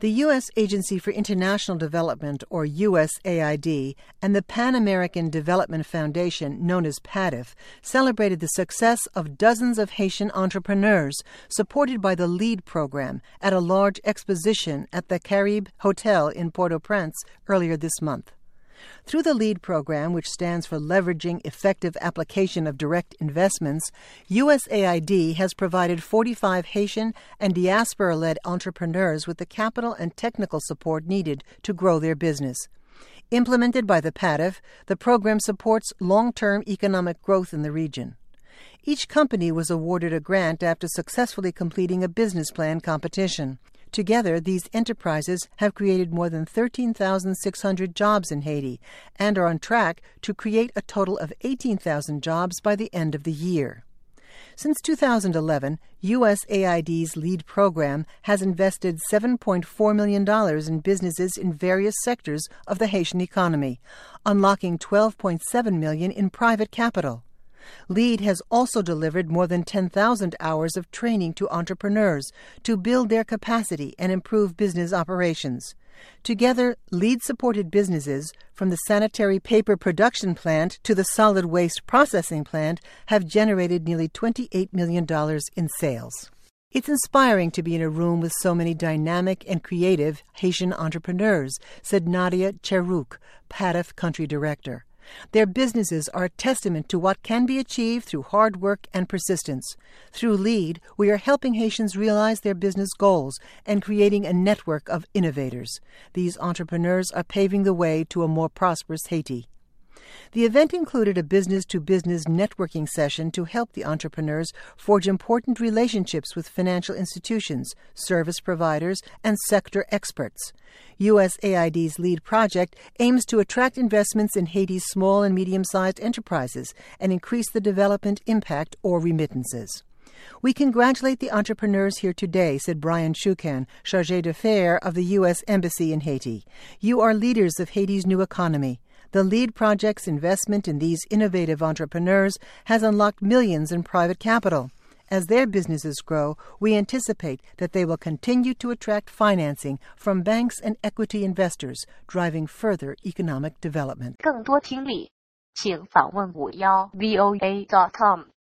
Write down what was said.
The U.S. Agency for International Development, or USAID, and the Pan American Development Foundation, known as PADF, celebrated the success of dozens of Haitian entrepreneurs supported by the LEAD program at a large exposition at the Caribe Hotel in Port-au-Prince earlier this month. Through the LEAD program, which stands for Leveraging Effective Application of Direct Investments, USAID has provided 45 Haitian and diaspora-led entrepreneurs with the capital and technical support needed to grow their business. Implemented by the PADF, the program supports long-term economic growth in the region. Each company was awarded a grant after successfully completing a business plan competition. Together, these enterprises have created more than 13,600 jobs in Haiti and are on track to create a total of 18,000 jobs by the end of the year. Since 2011, USAID's LEAD program has invested $7.4 million in businesses in various sectors of the Haitian economy, unlocking $12.7 million in private capital. LEAD has also delivered more than 10,000 hours of training to entrepreneurs to build their capacity and improve business operations. Together, LEAD-supported businesses, from the sanitary paper production plant to the solid waste processing plant, have generated nearly $28 million in sales. It's inspiring to be in a room with so many dynamic and creative Haitian entrepreneurs, said Nadia Cherouk, PADF country director. Their businesses are a testament to what can be achieved through hard work and persistence. Through LEAD, we are helping Haitians realize their business goals and creating a network of innovators. These entrepreneurs are paving the way to a more prosperous Haiti. The event included a business-to-business networking session to help the entrepreneurs forge important relationships with financial institutions, service providers, and sector experts. USAID's LEAD project aims to attract investments in Haiti's small and medium-sized enterprises and increase the development impact or remittances. We congratulate the entrepreneurs here today, said Brian Shukan, Chargé d'Affaires of the U.S. Embassy in Haiti. You are leaders of Haiti's new economy. The LEAD project's investment in these innovative entrepreneurs has unlocked millions in private capital. As their businesses grow, we anticipate that they will continue to attract financing from banks and equity investors, driving further economic development. 更多听力，请访问51voa.com。